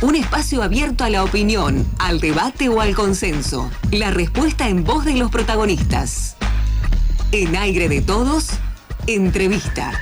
Un espacio abierto a la opinión, al debate o al consenso. La respuesta en voz de los protagonistas. En Aire de Todos, entrevista.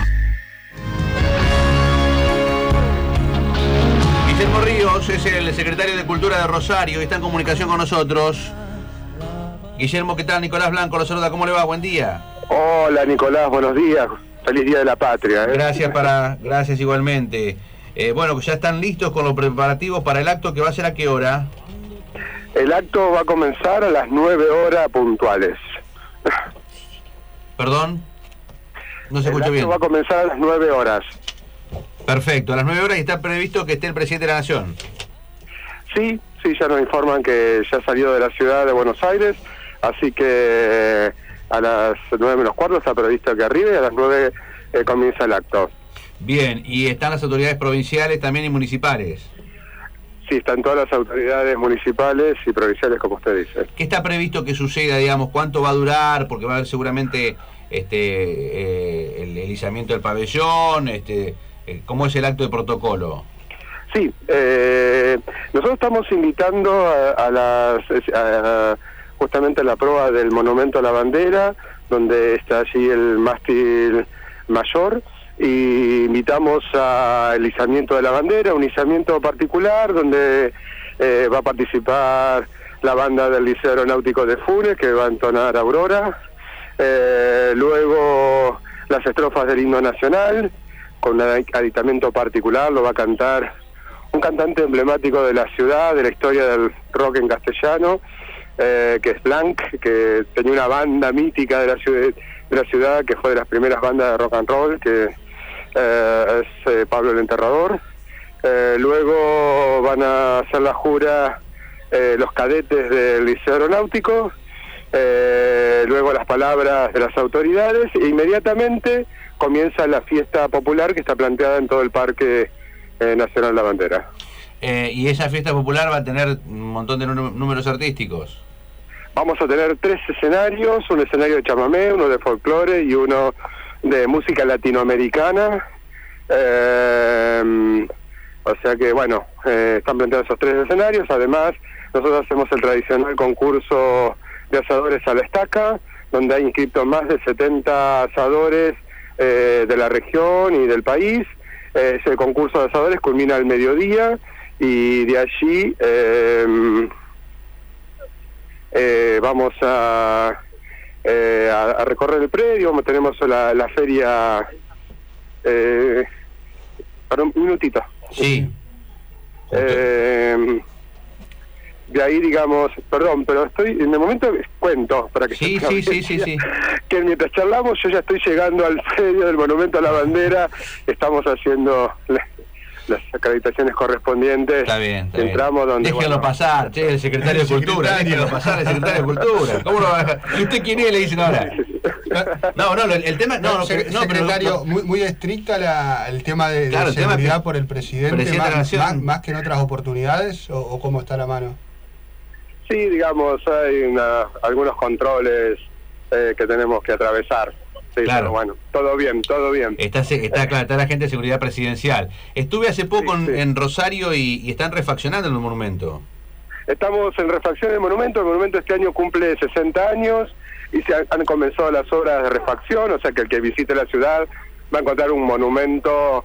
Guillermo Ríos es el secretario de Cultura de Rosario y está en comunicación con nosotros. Guillermo, ¿qué tal? Nicolás Blanco lo saluda, ¿cómo le va? Buen día. Hola Nicolás, buenos días. Feliz Día de la Patria. Gracias igualmente. Bueno, ya están listos con los preparativos para el acto, que va a ser ¿a qué hora? El acto va a comenzar a las 9 horas puntuales. ¿Perdón? No se escucha bien. El acto va a comenzar a las 9 horas. Perfecto, a las 9 horas y está previsto que esté el presidente de la Nación. Sí, ya nos informan que ya salió de la ciudad de Buenos Aires, así que a las 9 menos cuarto está previsto que arribe y a las 9 comienza el acto. Bien, ¿y están las autoridades provinciales también y municipales? Sí, están todas las autoridades municipales y provinciales, como usted dice. ¿Qué está previsto que suceda, digamos? ¿Cuánto va a durar? Porque va a haber seguramente el izamiento del pabellón, ¿cómo es el acto de protocolo? Sí, nosotros estamos invitando justamente a la proa del Monumento a la Bandera, donde está allí el mástil mayor, y invitamos al izamiento de la bandera, un izamiento particular donde va a participar la banda del Liceo Aeronáutico de Funes, que va a entonar Aurora, luego las estrofas del himno nacional, con un aditamento particular, lo va a cantar un cantante emblemático de la ciudad, de la historia del rock en castellano, que es Blanc, que tenía una banda mítica de la ciudad, que fue de las primeras bandas de rock and roll, que es Pablo el Enterrador. Luego van a hacer la jura los cadetes del Liceo Aeronáutico, luego las palabras de las autoridades, e inmediatamente comienza la fiesta popular que está planteada en todo el Parque Nacional La Bandera. ¿Y esa fiesta popular va a tener un montón de números artísticos? Vamos a tener 3 escenarios, un escenario de chamamé, uno de folclore y uno de música latinoamericana. O sea que, bueno, están planteados esos 3 escenarios. Además, nosotros hacemos el tradicional concurso de asadores a la estaca, donde hay inscritos más de 70 asadores de la región y del país. Ese concurso de asadores culmina al mediodía y de allí vamos a recorrer el predio. Tenemos la feria. Para un minutito. Sí. De ahí, digamos, perdón, pero estoy en el momento cuento para que sí. Que mientras charlamos yo ya estoy llegando al predio del Monumento a la Bandera. Estamos haciendo las acreditaciones correspondientes. Está bien. Entramos donde déjelo pasar, el secretario de Cultura. Déjelo pasar, el secretario de Cultura. ¿Cómo lo va a dejar? ¿Y usted quién es? Le dicen ahora. No, el tema... Secretario, muy estricta el tema de claro, seguridad tema por el presidente más que en otras oportunidades, ¿o cómo está la mano? Sí, digamos, hay algunos controles que tenemos que atravesar. Sí, claro. Pero bueno, todo bien. Está la gente de seguridad presidencial. Estuve hace poco en Rosario y están refaccionando el monumento. Estamos en refacción del monumento. El monumento este año cumple 60 años y se han comenzado las obras de refacción, o sea que el que visite la ciudad va a encontrar un monumento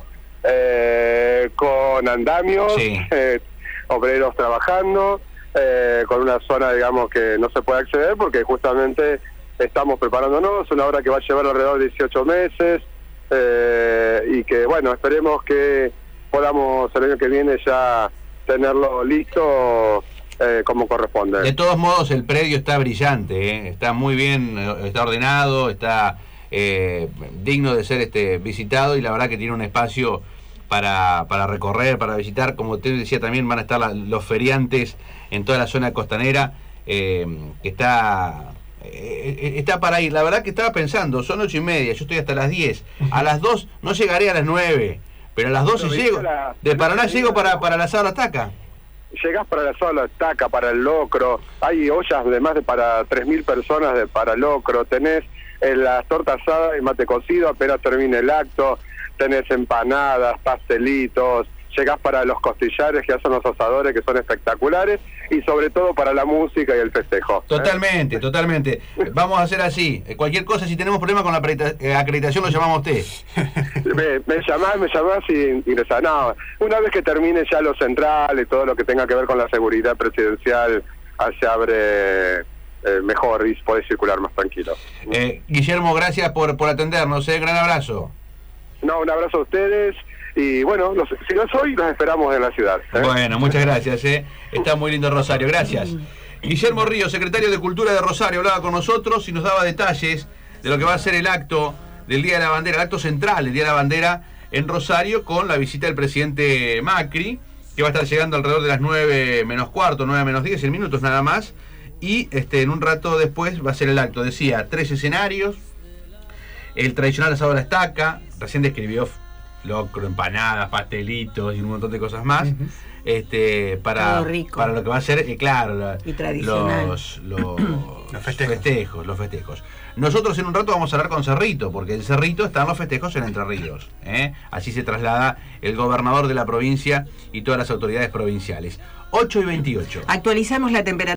con andamios, obreros trabajando, con una zona, digamos, que no se puede acceder porque justamente estamos preparándonos, una obra que va a llevar alrededor de 18 meses, y que, bueno, esperemos que podamos el año que viene ya tenerlo listo como corresponde. De todos modos, el predio está brillante, está muy bien, está ordenado, está digno de ser visitado, y la verdad que tiene un espacio para recorrer, para visitar. Como usted decía, también van a estar los feriantes en toda la zona costanera, que está para ir. La verdad que estaba pensando, son 8:30, yo estoy hasta las 10, a las 2 no llegaré a las 9, pero a las 12 llego, de Paraná llego para la Sala Taca. Llegás para la Sala Taca, para el locro, hay ollas de más de para 3.000 personas para locro, tenés las tortas asadas y mate cocido apenas termine el acto, tenés empanadas, pastelitos, llegás para los costillares que hacen los asadores, que son espectaculares, y sobre todo para la música y el festejo. Totalmente, totalmente. Vamos a hacer así. Cualquier cosa, si tenemos problema con la acreditación, lo llamamos a usted. Me llamás y ingresás. No, una vez que termine ya lo central y todo lo que tenga que ver con la seguridad presidencial, se abre mejor y podés circular más tranquilo. Guillermo, gracias por atendernos. Gran abrazo. No, un abrazo a ustedes. Y bueno, si no es hoy, los esperamos en la ciudad. Bueno, muchas gracias. Está muy lindo Rosario, gracias. Guillermo Ríos, secretario de Cultura de Rosario, hablaba con nosotros y nos daba detalles de lo que va a ser el acto del Día de la Bandera, el acto central del Día de la Bandera en Rosario, con la visita del presidente Macri, que va a estar llegando alrededor de las 9 menos cuarto, 9 menos 10, en minutos nada más. Y en un rato después va a ser el acto, decía, 3 escenarios, el tradicional asado a la estaca, recién describió locro, empanadas, pastelitos y un montón de cosas más. Para lo que va a ser, claro, y tradicional. los festejos. Nosotros en un rato vamos a hablar con Cerrito, porque en Cerrito están los festejos en Entre Ríos. Así se traslada el gobernador de la provincia y todas las autoridades provinciales. 8:28. Actualizamos la temperatura.